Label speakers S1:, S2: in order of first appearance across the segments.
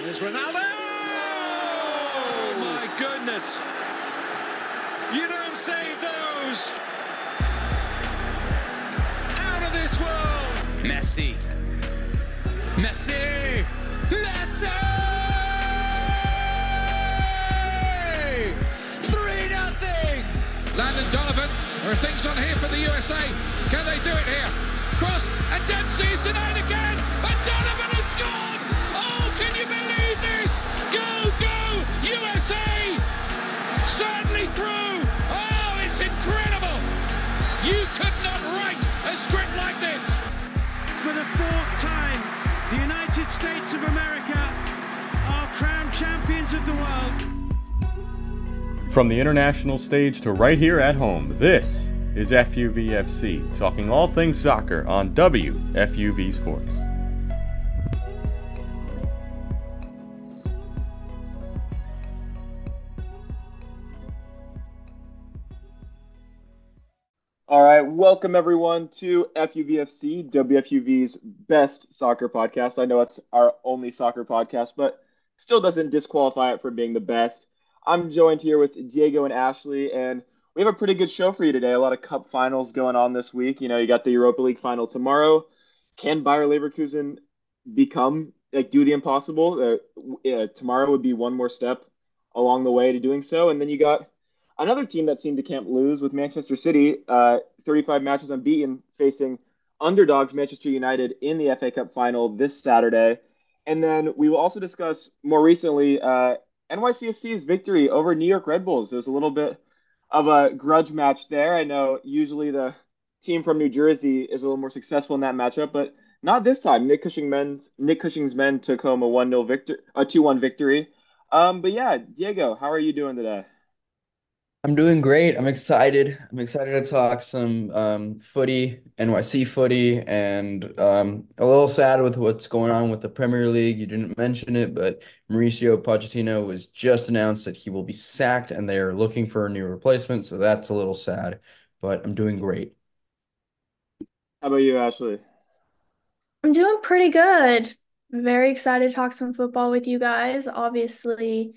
S1: Here's Ronaldo! Oh, my goodness! You don't save those! Out of this world!
S2: Messi! Messi! Messi! 3-0!
S1: Landon Donovan, there are things on here for the USA. Can they do it here? Cross, and Dempsey's denied again, and Donovan has scored! Oh, can you believe this? Go, go, USA! Certainly through! Oh, it's incredible! You could not write a script like this!
S3: For the fourth time, the United States of America are crowned champions of the world.
S4: From the international stage to right here at home, this is FUVFC, talking all things soccer on WFUV Sports. All right, welcome everyone to FUVFC, WFUV's best soccer podcast. I know it's our only soccer podcast, but still doesn't disqualify it from being the best. I'm joined here with Diego and Ashley, and we have a pretty good show for you today. A lot of cup finals going on this week. You know, you got the Europa League final tomorrow. Can Bayer Leverkusen do the impossible? Tomorrow would be one more step along the way to doing so. And then you got another team that seemed to can't lose with Manchester City, 35 matches unbeaten, facing underdogs Manchester United in the FA Cup final this Saturday. And then we will also discuss more recently NYCFC's victory over New York Red Bulls. There's a little bit of a grudge match there. I know usually the team from New Jersey is a little more successful in that matchup, but not this time. Nick Cushing's men took home a 2-1 victory. But yeah, Diego, how are you doing today?
S5: I'm doing great. I'm excited. I'm excited to talk some footy, NYC footy, and a little sad with what's going on with the Premier League. You didn't mention it, but Mauricio Pochettino was just announced that he will be sacked, and they are looking for a new replacement. So that's a little sad, but I'm doing great.
S4: How about you, Ashley?
S6: I'm doing pretty good. Very excited to talk some football with you guys. Obviously,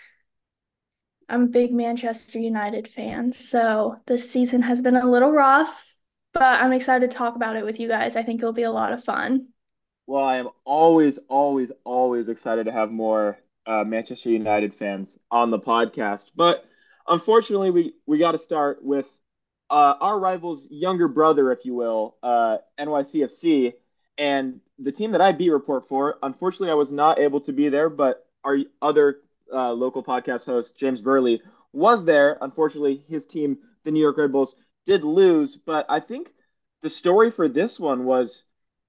S6: I'm a big Manchester United fan, so this season has been a little rough, but I'm excited to talk about it with you guys. I think it'll be a lot of fun.
S4: Well, I am always, always, always excited to have more Manchester United fans on the podcast. But unfortunately, we got to start with our rival's younger brother, if you will, NYCFC, and the team that I beat report for. Unfortunately, I was not able to be there, but our other local podcast host, James Burley, was there. Unfortunately, his team, the New York Red Bulls, did lose. But I think the story for this one was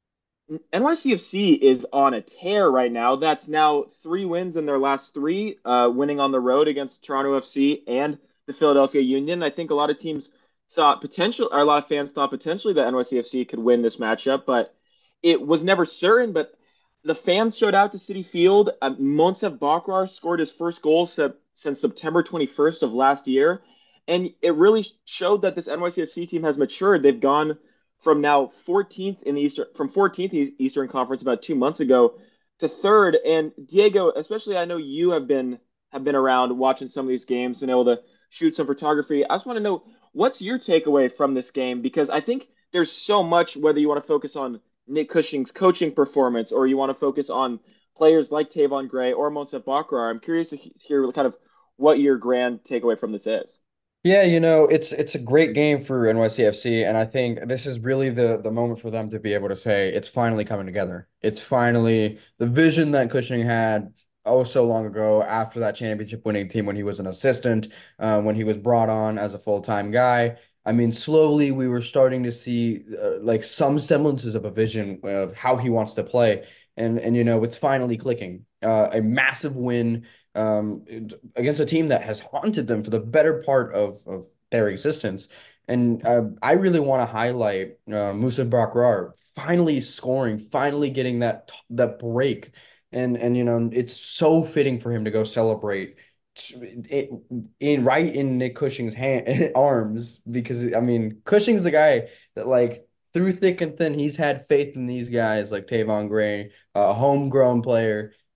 S4: NYCFC is on a tear right now. That's now 3 wins in their last 3, winning on the road against Toronto FC and the Philadelphia Union. I think a lot of fans thought potentially that NYCFC could win this matchup, but it was never certain. But the fans showed out to Citi Field. Monsef Bakrar scored his first goal since September 21st of last year. And it really showed that this NYCFC team has matured. They've gone from now 14th in the Eastern Conference about 2 months ago to 3rd. And Diego, especially, I know you have been around watching some of these games and able to shoot some photography. I just want to know, what's your takeaway from this game? Because I think there's so much, whether you want to focus on Nick Cushing's coaching performance or you want to focus on players like Tavon Gray or Monsef Bakrar. I'm curious to hear kind of what your grand takeaway from this is.
S5: Yeah, it's a great game for NYCFC, and I think this is really the moment for them to be able to say it's finally coming together. It's finally the vision that Cushing had so long ago after that championship winning team when he was an assistant, when he was brought on as a full-time guy. I mean, slowly we were starting to see like some semblances of a vision of how he wants to play, and it's finally clicking. A massive win against a team that has haunted them for the better part of their existence. And I really want to highlight Moussa Bakrar finally scoring, finally getting that break. And it's so fitting for him to go celebrate right in Nick Cushing's arms, because I mean Cushing's the guy that, like, through thick and thin, he's had faith in these guys like Tavon Gray, a homegrown player,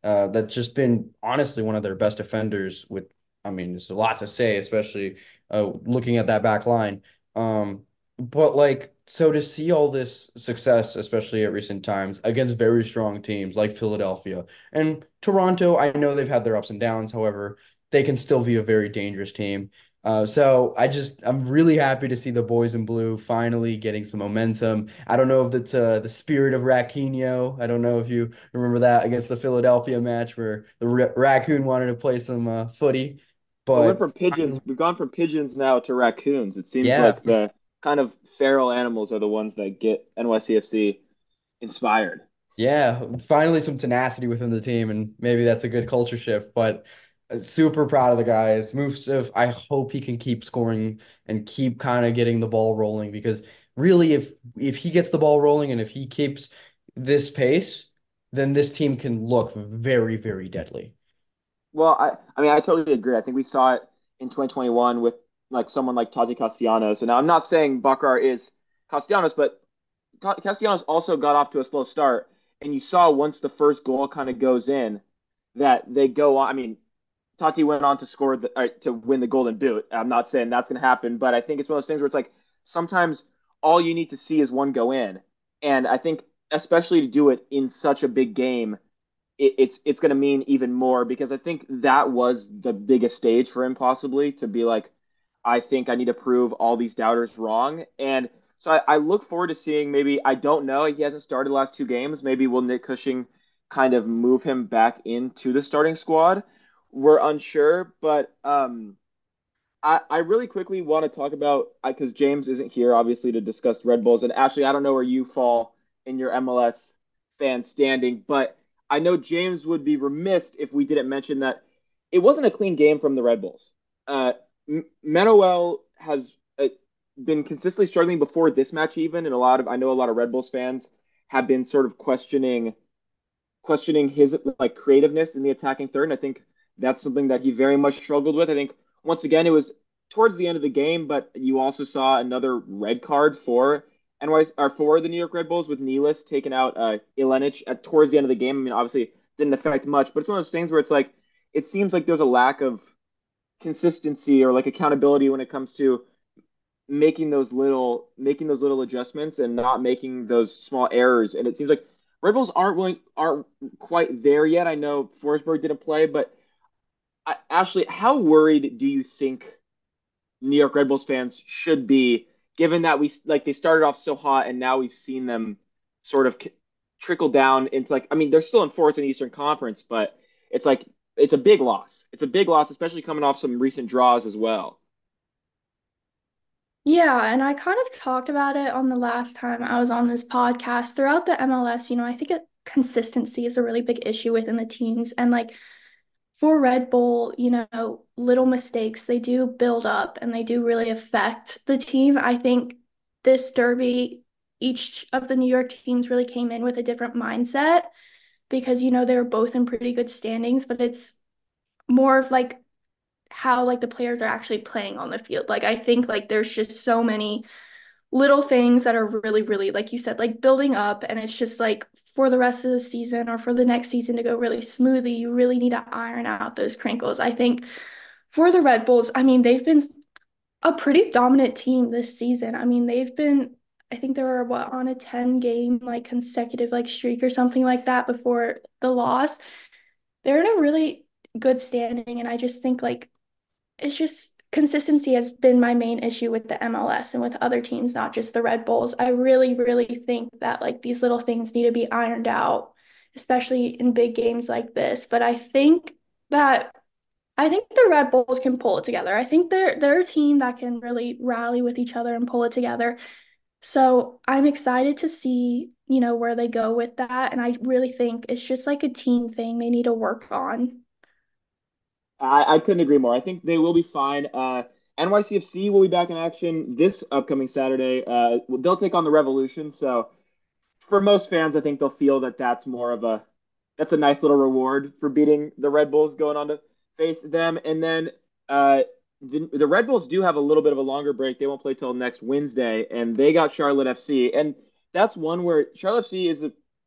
S5: That's just been honestly one of their best defenders. I mean, there's a lot to say, especially looking at that back line. But like, so to see all this success, especially at recent times, against very strong teams like Philadelphia and Toronto, I know they've had their ups and downs. However, they can still be a very dangerous team. I'm really happy to see the boys in blue finally getting some momentum. I don't know if it's the spirit of Raquinho. I don't know if you remember that against the Philadelphia match where the raccoon wanted to play some footy,
S4: Well,
S5: but
S4: we've gone from pigeons now to raccoons. It seems
S5: yeah,
S4: like the kind of feral animals are the ones that get NYCFC inspired.
S5: yeah, finally some tenacity within the team, and maybe that's a good culture shift. But super proud of the guys. Musaf, I hope he can keep scoring and keep kind of getting the ball rolling because really, if he gets the ball rolling and if he keeps this pace, then this team can look very, very deadly.
S4: Well, I mean, I totally agree. I think we saw it in 2021 with like someone like Tati Castellanos. And now I'm not saying Bakar is Castellanos, but Castellanos also got off to a slow start. And you saw once the first goal kind of goes in that they go on. I mean, Tati went on to score to win the Golden Boot. I'm not saying that's going to happen, but I think it's one of those things where it's like sometimes all you need to see is one go in, and I think especially to do it in such a big game, it's going to mean even more because I think that was the biggest stage for him possibly to be like, I think I need to prove all these doubters wrong, and so I look forward to seeing maybe I don't know he hasn't started the last two games. Maybe will Nick Cushing kind of move him back into the starting squad? We're unsure, but I really quickly want to talk about because James isn't here, obviously, to discuss Red Bulls. And Ashley, I don't know where you fall in your MLS fan standing, but I know James would be remiss if we didn't mention that it wasn't a clean game from the Red Bulls. Manuel has been consistently struggling before this match, even, and I know a lot of Red Bulls fans have been sort of questioning his like creativeness in the attacking third. And I think that's something that he very much struggled with. I think once again it was towards the end of the game, but you also saw another red card for for the New York Red Bulls with Nealis taking out Ilenic at towards the end of the game. I mean, obviously didn't affect much, but it's one of those things where it's like it seems like there's a lack of consistency or like accountability when it comes to making those little adjustments and not making those small errors. And it seems like Red Bulls aren't quite there yet. I know Forsberg didn't play, but Ashley, how worried do you think New York Red Bulls fans should be, given that they started off so hot and now we've seen them sort of trickle down into like I mean they're still in fourth in the Eastern Conference, but it's like it's a big loss. It's a big loss, especially coming off some recent draws as well.
S6: Yeah, and I kind of talked about it on the last time I was on this podcast. Throughout the MLS, I think consistency is a really big issue within the teams. And like for Red Bull, little mistakes, they do build up and they do really affect the team. I think this derby, each of the New York teams really came in with a different mindset because, they were both in pretty good standings, but it's more of like how like the players are actually playing on the field. Like I think like there's just so many little things that are really, really, like you said, like building up. And it's just like for the rest of the season or for the next season to go really smoothly, you really need to iron out those crinkles. I think for the Red Bulls, I mean, they've been a pretty dominant team this season. I mean, I think they were on a 10 game like consecutive like streak or something like that before the loss. They're in a really good standing. And I just think like it's just consistency has been my main issue with the MLS and with other teams, not just the Red Bulls. I really, really think that like these little things need to be ironed out, especially in big games like this. But that I think the Red Bulls can pull it together. I think they're a team that can really rally with each other and pull it together. So I'm excited to see, where they go with that. And I really think it's just like a team thing they need to work on.
S4: I couldn't agree more. I think they will be fine. NYCFC will be back in action this upcoming Saturday. They'll take on the Revolution. So for most fans, I think they'll feel that that's a nice little reward for beating the Red Bulls going on to face them. And then the Red Bulls do have a little bit of a longer break. They won't play till next Wednesday, and they got Charlotte FC. And that's one where Charlotte FC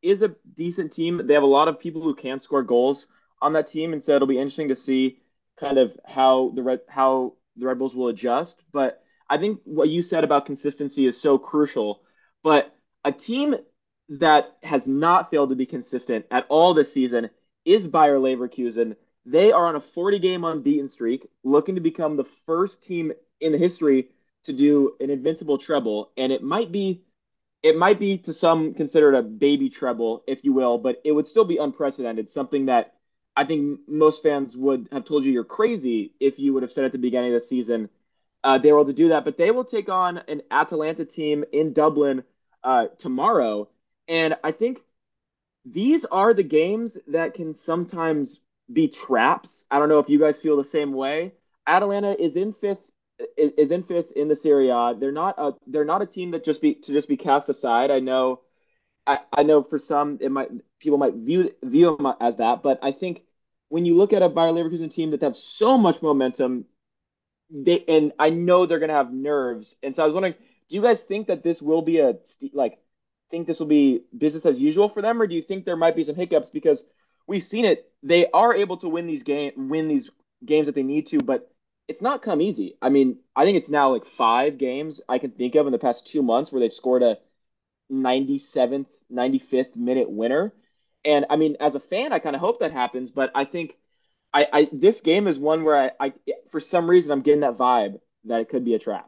S4: is a decent team. They have a lot of people who can score goals on that team, and so it'll be interesting to see kind of how the Red Bulls will adjust. But I think what you said about consistency is so crucial. But a team that has not failed to be consistent at all this season is Bayer Leverkusen. They are on a 40-game unbeaten streak, looking to become the first team in the history to do an invincible treble, and it might be to some considered a baby treble, if you will, but it would still be unprecedented, something that I think most fans would have told you you're crazy if you would have said at the beginning of the season they were able to do that. But they will take on an Atalanta team in Dublin tomorrow. And I think these are the games that can sometimes be traps. I don't know if you guys feel the same way. Atalanta is in fifth in the Serie A. They're not a team that just be cast aside. I know for some it might people might view them as that, but I think when you look at a Bayer Leverkusen team that have so much momentum, and I know they're going to have nerves. And so I was wondering, do you guys think that this will be think this will be business as usual for them, or do you think there might be some hiccups because we've seen it? They are able to win these games that they need to, but it's not come easy. I mean, I think it's now like 5 games I can think of in the past 2 months where they've scored a 97th, 95th minute winner. And I mean, as a fan, I kind of hope that happens, but I think this game is one where for some reason I'm getting that vibe that it could be a trap.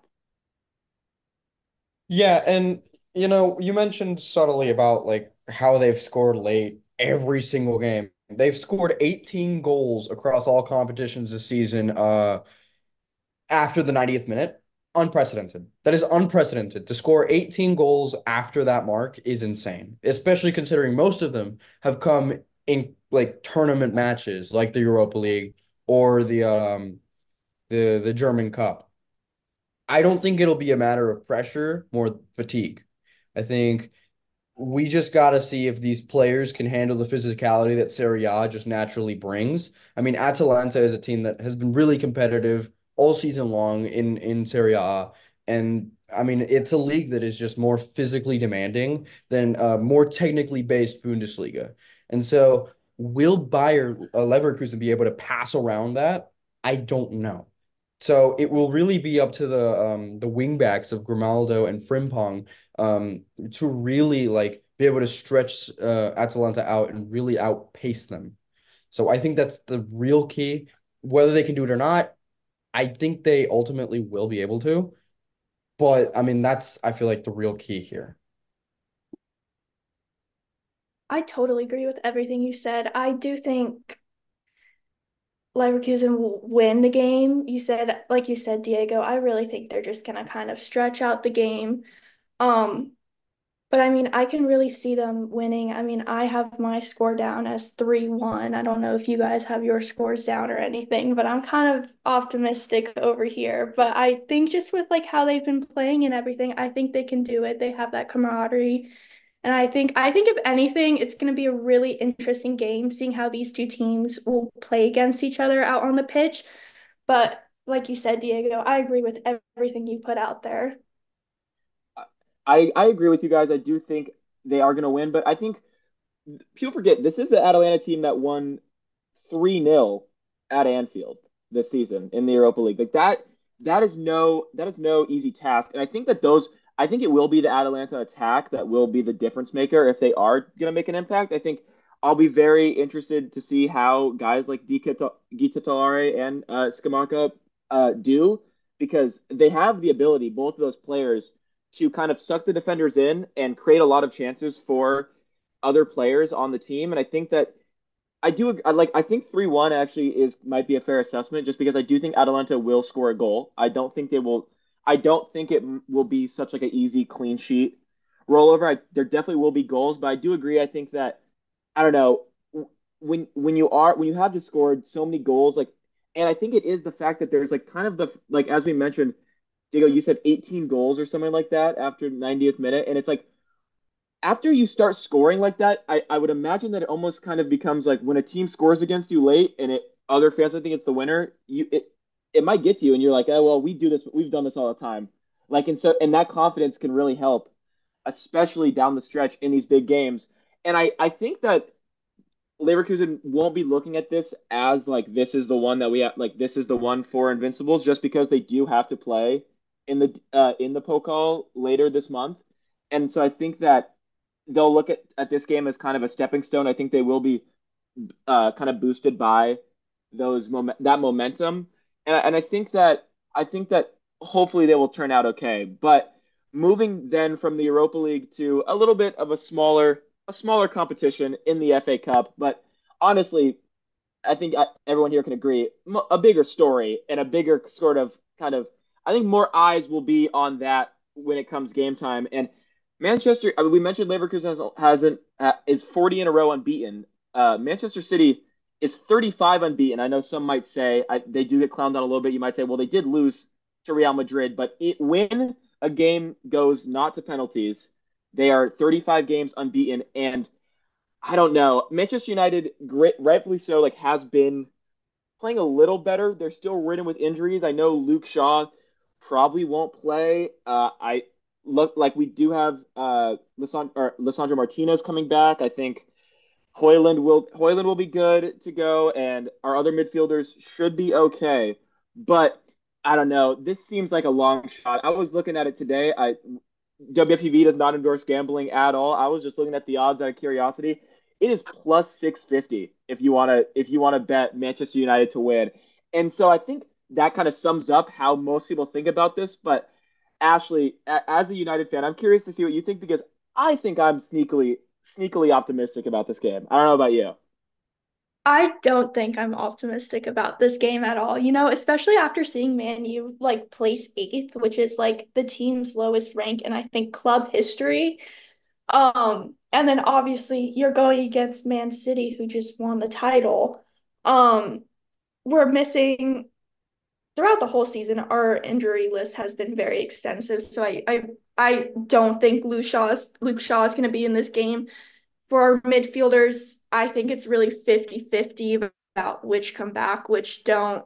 S5: Yeah, and you mentioned subtly about like how they've scored late every single game. They've scored 18 goals across all competitions this season, after the 90th minute. Unprecedented. That is unprecedented. To score 18 goals after that mark is insane, especially considering most of them have come in like tournament matches like the Europa League or the German Cup. I don't think it'll be a matter of pressure, more fatigue. I think we just got to see if these players can handle the physicality that Serie A just naturally brings. I mean, Atalanta is a team that has been really competitive all season long in Serie A, and I mean, it's a league that is just more physically demanding than more technically based Bundesliga. And so, will Bayer Leverkusen be able to pass around that? I don't know. So it will really be up to the wing backs of Grimaldo and Frimpong to really like be able to stretch Atalanta out and really outpace them. So I think that's the real key. Whether they can do it or not, I think they ultimately will be able to. But I mean, that's I feel like the real key here.
S6: I totally agree with everything you said. I do think Leverkusen will win the game. Like you said, Diego, I really think they're just gonna kind of stretch out the game. Um, but I mean, I can really see them winning. I mean, I have my score down as 3-1. I don't know if you guys have your scores down or anything, but I'm kind of optimistic over here. But I think just with like how they've been playing and everything, I think they can do it. They have that camaraderie. And I think if anything, it's going to be a really interesting game, seeing how these two teams will play against each other out on the pitch. But like you said, Diego, I agree with everything you put out there.
S4: I agree with you guys. I do think they are going to win, but I think people forget this is the Atalanta team that won 3-0 at Anfield this season in the Europa League. Like that is no easy task. And I think it will be the Atalanta attack that will be the difference maker if they are going to make an impact. I think I'll be very interested to see how guys like Gita Talare and Scamacca do, because they have the ability, both of those players, to kind of suck the defenders in and create a lot of chances for other players on the team. And I think that I think 3-1 actually is might be a fair assessment, just because I do think Atalanta will score a goal. I don't think it will be such like an easy clean sheet rollover. There definitely will be goals, but I do agree. I think that I don't know when you have just scored so many goals, like, and I think it is the fact that there's like kind of the like as we mentioned, Diego, you said 18 goals or something like that after 90th minute, and it's like after you start scoring like that, I would imagine that it almost kind of becomes like when a team scores against you late and other fans I think it's the winner, it might get to you and you're like, oh well, we've done this all the time. Like, and that confidence can really help, especially down the stretch in these big games. and I think that Leverkusen won't be looking at this as like this is the one that we have, like this is the one for Invincibles, just because they do have to play in the Pokal later this month, and so I think that they'll look at this game as kind of a stepping stone. I think they will be kind of boosted by that momentum, and I think that hopefully they will turn out okay. But moving then from the Europa League to a little bit of a smaller competition in the FA Cup, but honestly, I think everyone here can agree a bigger story and a bigger sort of kind of I think more eyes will be on that when it comes game time. And Manchester, I mean, we mentioned Leverkusen hasn't is 40 in a row unbeaten. Manchester City is 35 unbeaten. I know some might say they do get clowned on a little bit. You might say, well, they did lose to Real Madrid, but when a game goes not to penalties, they are 35 games unbeaten. And I don't know, Manchester United, rightfully so, like has been playing a little better. They're still ridden with injuries. I know Luke Shaw probably won't play. I look like we do have Lissandro Martinez coming back. I think Hoyland will be good to go, and our other midfielders should be okay. But I don't know. This seems like a long shot. I was looking at it today. WFUV does not endorse gambling at all. I was just looking at the odds out of curiosity. It is plus 650 if you want to bet Manchester United to win. And so I think that kind of sums up how most people think about this. But Ashley, as a United fan, I'm curious to see what you think because I think I'm sneakily optimistic about this game. I don't know about you.
S6: I don't think I'm optimistic about this game at all. Especially after seeing Man U like place eighth, which is like the team's lowest rank in I think club history. And then obviously you're going against Man City, who just won the title. Um, we're missing throughout the whole season. Our injury list has been very extensive, so I don't think Luke Shaw is going to be in this game. For our midfielders, I think it's really 50-50 about which come back, which don't.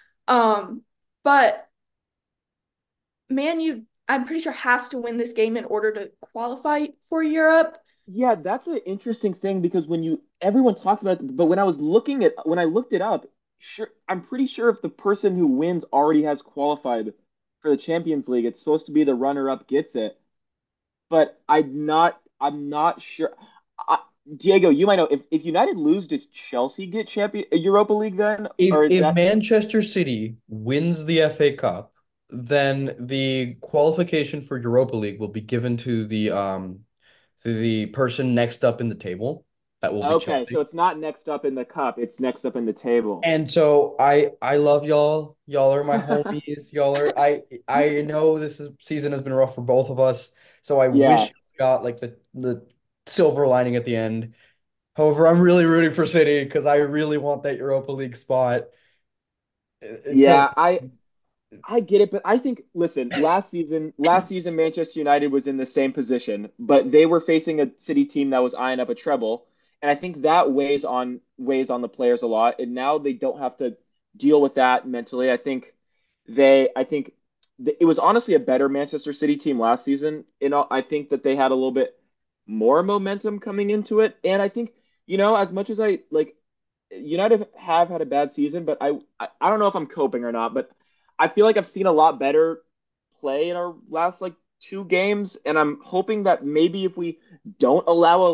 S6: But Man U, I'm pretty sure has to win this game in order to qualify for Europe.
S4: Yeah, that's an interesting thing because everyone talks about it, but when I looked it up, sure I'm pretty sure if the person who wins already has qualified for the Champions League, it's supposed to be the runner-up gets it. But I'm not sure. I, Diego, you might know if United lose, does Chelsea get champion Europa League then, or is
S5: If
S4: that
S5: Manchester City wins the FA Cup, then the qualification for Europa League will be given to the person next up in the table. That will be
S4: okay? So
S5: Chelsea.
S4: it's not next up in the cup; it's next up in the table.
S5: And so I love y'all. Y'all are my homies. Y'all are I know season has been rough for both of us. So I
S4: Yeah,
S5: wish we got like the silver lining at the end. However, I'm really rooting for City because I really want that Europa League spot. Because
S4: yeah, I get it, but I think listen, last season Manchester United was in the same position, but they were facing a City team that was eyeing up a treble, and I think that weighs on the players a lot. And now they don't have to deal with that mentally. I think it was honestly a better Manchester City team last season. I think that they had a little bit more momentum coming into it, and I think as much as I like United have had a bad season, but I don't know if I'm coping or not, but I feel like I've seen a lot better play in our last like two games, and I'm hoping that maybe if we don't allow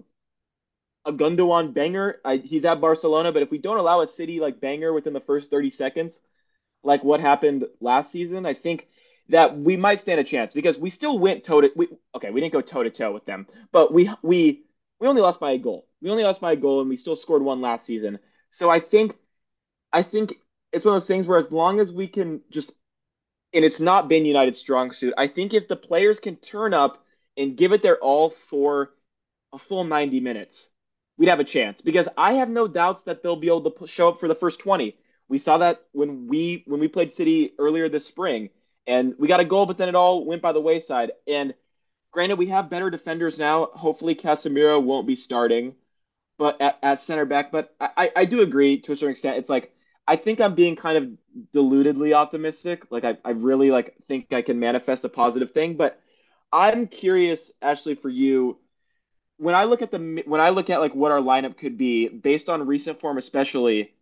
S4: a Gundogan banger, he's at Barcelona, but if we don't allow a City like banger within the first 30 seconds, like what happened last season, I think that we might stand a chance because we still went toe to okay, we didn't go toe to toe with them, but we only lost by a goal. We only lost by a goal and we still scored one last season. So I think it's one of those things where as long as we can just and it's not been United's strong suit. I think if the players can turn up and give it their all for a full 90 minutes, we'd have a chance because I have no doubts that they'll be able to show up for the first 20. We saw that when we played City earlier this spring and we got a goal, but then it all went by the wayside. And granted, we have better defenders now. Hopefully, Casemiro won't be starting, but at center back. But I do agree to a certain extent. It's like I think I'm being kind of deludedly optimistic. Like I really like think I can manifest a positive thing. But I'm curious, Ashley, for you. when I look at like what our lineup could be based on recent form, especially,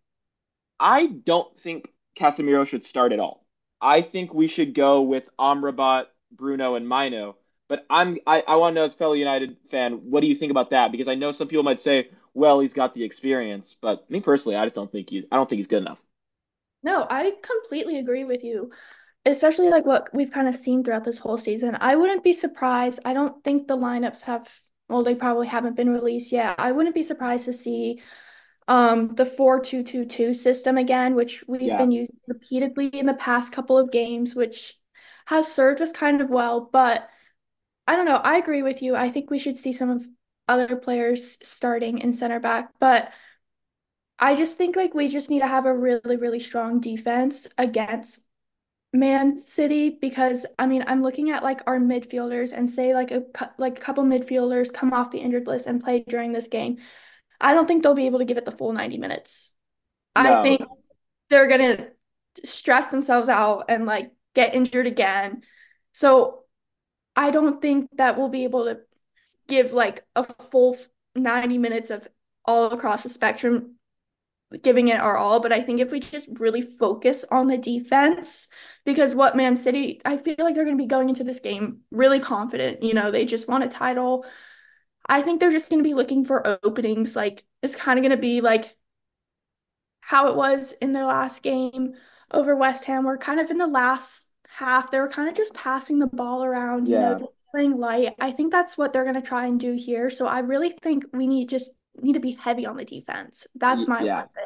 S4: I don't think Casemiro should start at all. I think we should go with Amrabat, Bruno, and Mino. But I want to know as a fellow United fan, what do you think about that? Because I know some people might say, well, he's got the experience, but me personally, I don't think he's good enough.
S6: No, I completely agree with you, especially like what we've kind of seen throughout this whole season. I wouldn't be surprised. I don't think the lineups have, well, they probably haven't been released yet. I wouldn't be surprised to see the 4-2-2-2 system again, which we've
S4: Yeah,
S6: been using repeatedly in the past couple of games, which has served us kind of well. But I don't know. I agree with you. I think we should see some of other players starting in center back, but I just think like we just need to have a really, really strong defense against Man City because I mean I'm looking at like our midfielders and say like a couple midfielders come off the injured list and play during this game. I don't think they'll be able to give it the full 90 minutes. I
S4: no,
S6: think they're gonna stress themselves out and like get injured again. So I don't think that we'll be able to give like a full 90 minutes of all across the spectrum, giving it our all. But I think if we just really focus on the defense, because what Man City, I feel like they're going to be going into this game really confident. You know, they just want a title. I think they're just going to be looking for openings. Like it's kind of going to be like how it was in their last game over West Ham, where kind of in the last half, they were kind of just passing the ball around, you know,
S4: yeah,
S6: just playing light. I think that's what they're going to try and do here. So I really think we need to be heavy on the defense. That's my
S4: yeah.
S6: opinion.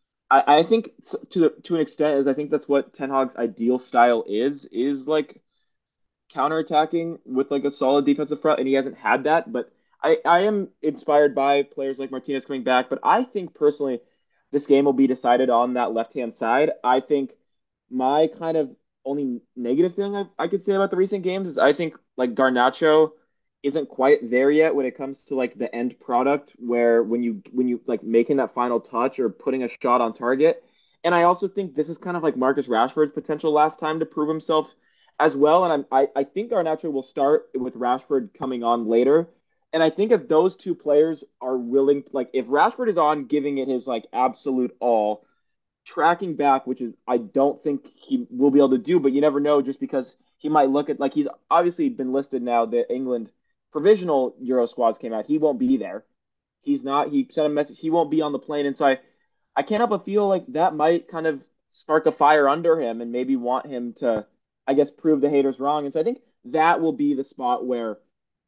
S4: I think to an extent is I think that's what Ten Hag's ideal style is like counterattacking with like a solid defensive front, and he hasn't had that. But I am inspired by players like Martinez coming back. But I think personally, this game will be decided on that left hand side. I think my kind of only negative thing I could say about the recent games is I think like Garnacho isn't quite there yet when it comes to like the end product where when you like making that final touch or putting a shot on target. And I also think this is kind of like Marcus Rashford's potential last time to prove himself as well. And I think Garnacho will start with Rashford coming on later. And I think if those two players are willing, like if Rashford is on giving it his like absolute all, tracking back, which is I don't think he will be able to do, but you never know just because he might look at like he's obviously been listed now. The England provisional Euro squads came out. He won't be there. He's not. He sent a message. He won't be on the plane, and so I can't help but feel like that might kind of spark a fire under him and maybe want him to, I guess, prove the haters wrong. And so I think that will be the spot where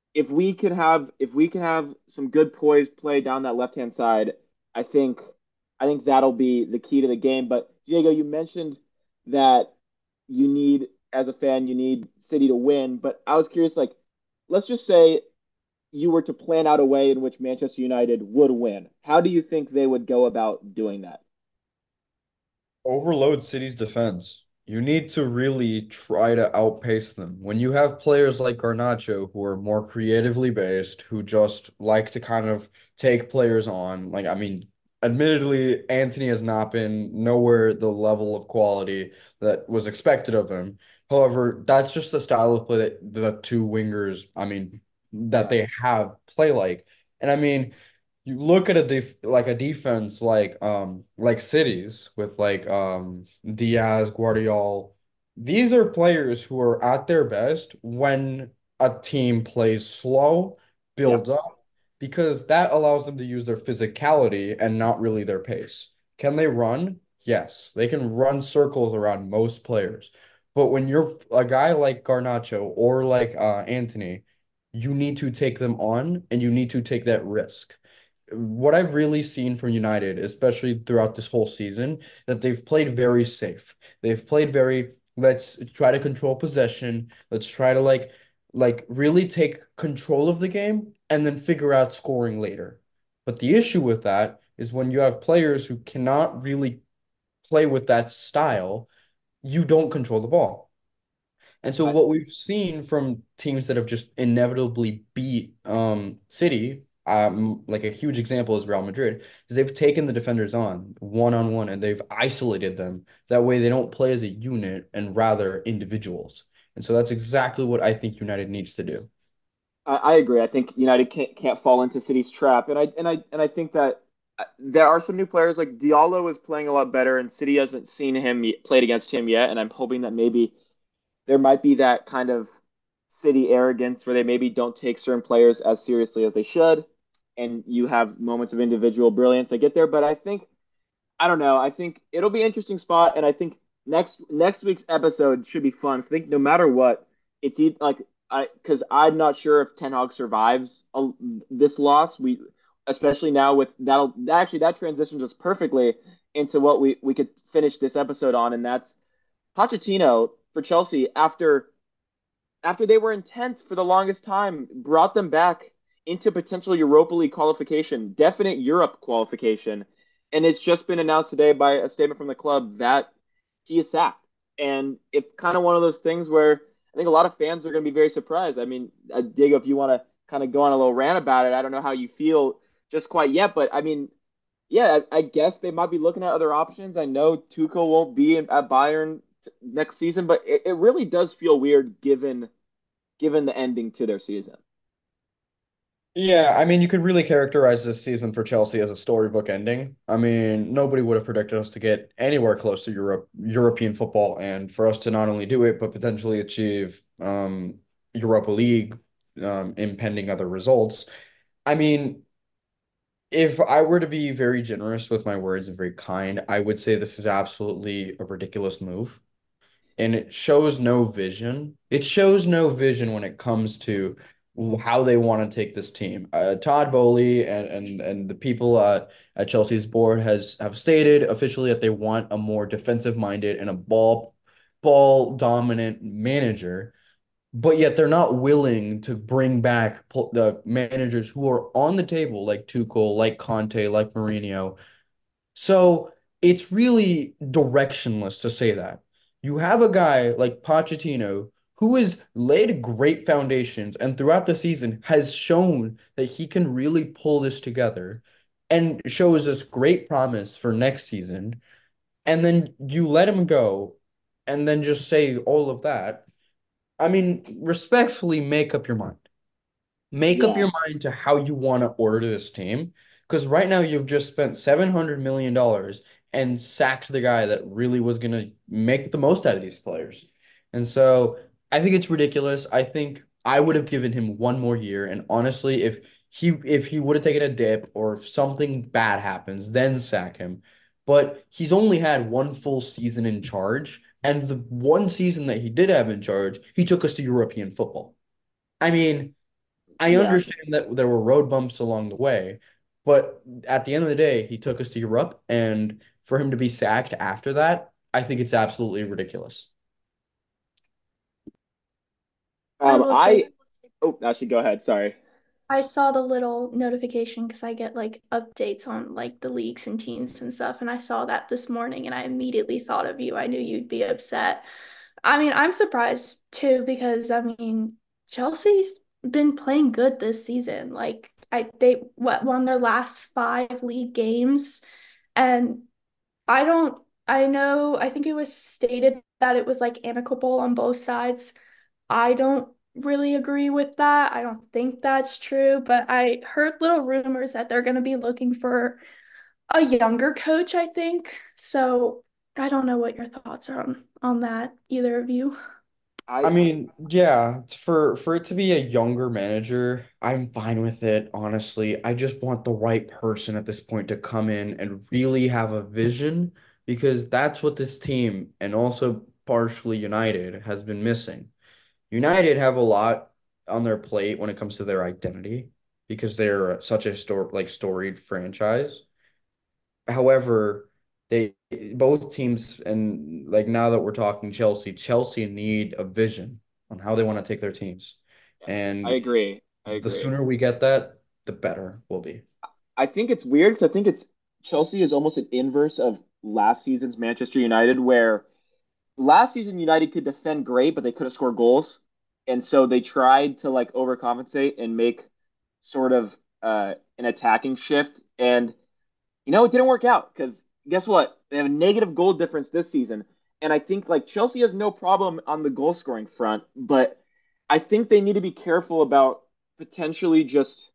S4: if we can have some good poised play down that left hand side, I think I think that'll be the key to the game. But Diego, you mentioned that you need as a fan you need City to win, but I was curious like let's just say you were to plan out a way in which Manchester United would win. How do you think they would go about doing that?
S5: Overload City's defense. You need to really try to outpace them. When you have players like Garnacho who are more creatively based, who just like to kind of take players on, like, I mean, admittedly, Anthony has not been nowhere the level of quality that was expected of him. However, that's just the style of play that the two wingers, I mean, that
S4: Yeah.
S5: they have play like. And I mean, you look at a defense like Cities with Diaz, Guardiola. These are players who are at their best when a team plays slow,
S4: Yeah.
S5: builds up, because that allows them to use their physicality and not really their pace. Can they run? Yes, they can run circles around most players. But when you're a guy like Garnacho or like Anthony, you need to take them on and you need to take that risk. What I've really seen from United, especially throughout this whole season, that they've played very safe. They've played very, let's try to control possession. Let's try to really take control of the game and then figure out scoring later. But the issue with that is when you have players who cannot really play with that style, you don't control the ball. And so
S4: I,
S5: what we've seen from teams that have just inevitably beat City, like a huge example is Real Madrid, is they've taken the defenders on one and they've isolated them. That way they don't play as a unit and rather individuals. And so that's exactly what I think United needs to do.
S4: I agree. I think United can't fall into City's trap, and I think that there are some new players like Diallo is playing a lot better, and City hasn't seen him played against him yet, and I'm hoping that maybe there might be that kind of City arrogance where they maybe don't take certain players as seriously as they should, and you have moments of individual brilliance. I get there, but I don't know. I think it'll be an interesting spot, and I think next week's episode should be fun. I think no matter what, it's like because I'm not sure if Ten Hag survives this loss. We especially now with that transitions us perfectly into what we could finish this episode on, and that's Pochettino for Chelsea after they were in 10th for the longest time, brought them back into potential Europa League qualification, definite Europe qualification. And it's just been announced today by a statement from the club that he is sacked. And it's kind of one of those things where I think a lot of fans are going to be very surprised. I mean, Diego, if you want to kind of go on a little rant about it, I don't know how you feel just quite yet, but I mean, yeah, I guess they might be looking at other options. I know Tuchel won't be at Bayern next season, but it really does feel weird given the ending to their season.
S5: Yeah, I mean, you could really characterize this season for Chelsea as a storybook ending. I mean, nobody would have predicted us to get anywhere close to European football, and for us to not only do it, but potentially achieve Europa League, impending other results. I mean, if I were to be very generous with my words and very kind, I would say this is absolutely a ridiculous move. And it shows no vision. It shows no vision when it comes to how they want to take this team. Todd Bowley and the people at Chelsea's board have stated officially that they want a more defensive minded and a ball dominant manager, but yet they're not willing to bring back the managers who are on the table like Tuchel, like Conte, like Mourinho. So it's really directionless to say that. You have a guy like Pochettino who has laid great foundations and throughout the season has shown that he can really pull this together and shows us great promise for next season. And then you let him go and then just say all of that. I mean, respectfully, make up your mind. Make up
S4: Yeah,
S5: your mind to how you want to order this team. Because right now you've just spent $700 million and sacked the guy that really was going to make the most out of these players. And so I think it's ridiculous. I think I would have given him one more year. And honestly, if he would have taken a dip or if something bad happens, then sack him. But he's only had one full season in charge. And the one season that he did have in charge, he took us to European football. I mean, I
S4: yeah.
S5: understand that there were road bumps along the way, but at the end of the day, he took us to Europe, and for him to be sacked after that, I think it's absolutely ridiculous.
S6: I will say
S4: I actually go ahead. Sorry.
S6: I saw the little notification because I get like updates on like the leagues and teams and stuff, and I saw that this morning and I immediately thought of you. I knew you'd be upset. I mean, I'm surprised too because I mean, Chelsea's been playing good this season. Like they won their last five league games, and I don't I know I think it was stated that it was like amicable on both sides. I don't really agree with that. I don't think that's true, but I heard little rumors that they're going to be looking for a younger coach, I think. So I don't know what your thoughts are on that, either of you.
S5: I
S4: I
S5: mean, yeah, for it to be a younger manager, I'm fine with it, honestly. I just want the right person at this point to come in and really have a vision because that's what this team and also partially United has been missing. United have a lot on their plate when it comes to their identity because they're such a storied franchise. However, they both teams and like now that we're talking Chelsea need a vision on how they want to take their teams.
S4: I
S5: And
S4: agree. I
S5: the
S4: agree.
S5: sooner we get that, the better we'll be.
S4: I think it's weird because I think it's Chelsea is almost an inverse of last season's Manchester United, where last season United could defend great, but they couldn't score goals, and so they tried to like overcompensate and make sort of an attacking shift, and it didn't work out because guess what? They have a negative goal difference this season. And I think like Chelsea has no problem on the goal scoring front, but I think they need to be careful about potentially just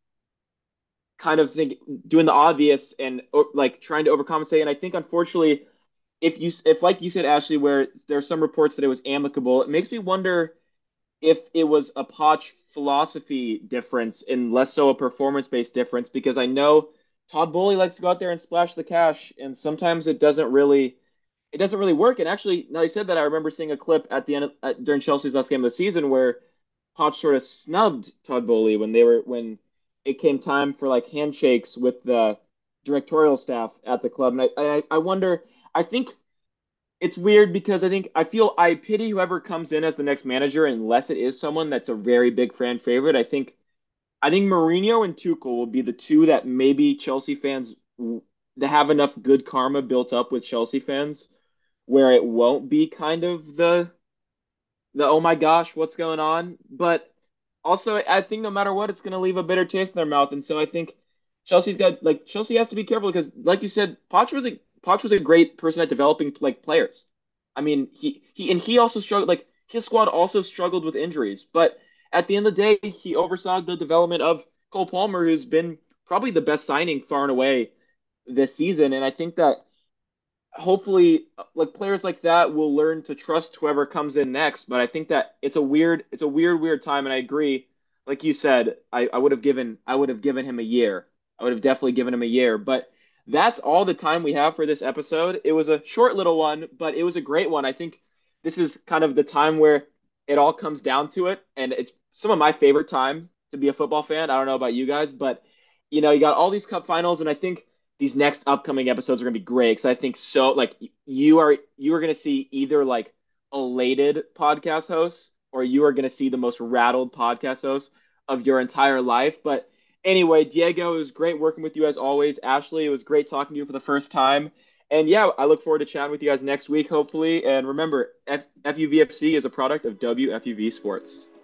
S4: kind of doing the obvious and like trying to overcompensate. And I think unfortunately, if like you said, Ashley, where there are some reports that it was amicable, it makes me wonder if it was a Poch philosophy difference and less so a performance based difference, because I know Todd Bowley likes to go out there and splash the cash, and sometimes it doesn't really work. And actually, now you said that, I remember seeing a clip at the end during Chelsea's last game of the season where Poch sort of snubbed Todd Bowley when it came time for like handshakes with the directorial staff at the club. And I wonder. I think it's weird because I pity whoever comes in as the next manager unless it is someone that's a very big fan favorite. I think Mourinho and Tuchel will be the two that maybe Chelsea fans that have enough good karma built up with Chelsea fans where it won't be kind of the oh my gosh, what's going on? But also, I think no matter what, it's going to leave a bitter taste in their mouth. And so I think Chelsea has to be careful because, like you said, Poch was a great person at developing like players. I mean, he also struggled. Like his squad also struggled with injuries, but at the end of the day, he oversaw the development of Cole Palmer, who's been probably the best signing far and away this season. And I think that hopefully like players like that will learn to trust whoever comes in next. But I think that it's a weird time. And I agree, like you said, I would have given him a year. I would have definitely given him a year. But that's all the time we have for this episode. It was a short little one, but it was a great one. I think this is kind of the time where it all comes down to it, and it's some of my favorite times to be a football fan. I don't know about you guys, but you got all these cup finals, and I think these next upcoming episodes are going to be great because I think so. Like you are going to see either like elated podcast hosts or you are going to see the most rattled podcast hosts of your entire life. But anyway, Diego, it was great working with you as always. Ashley, it was great talking to you for the first time. And yeah, I look forward to chatting with you guys next week, hopefully. And remember, FUVFC is a product of WFUV Sports.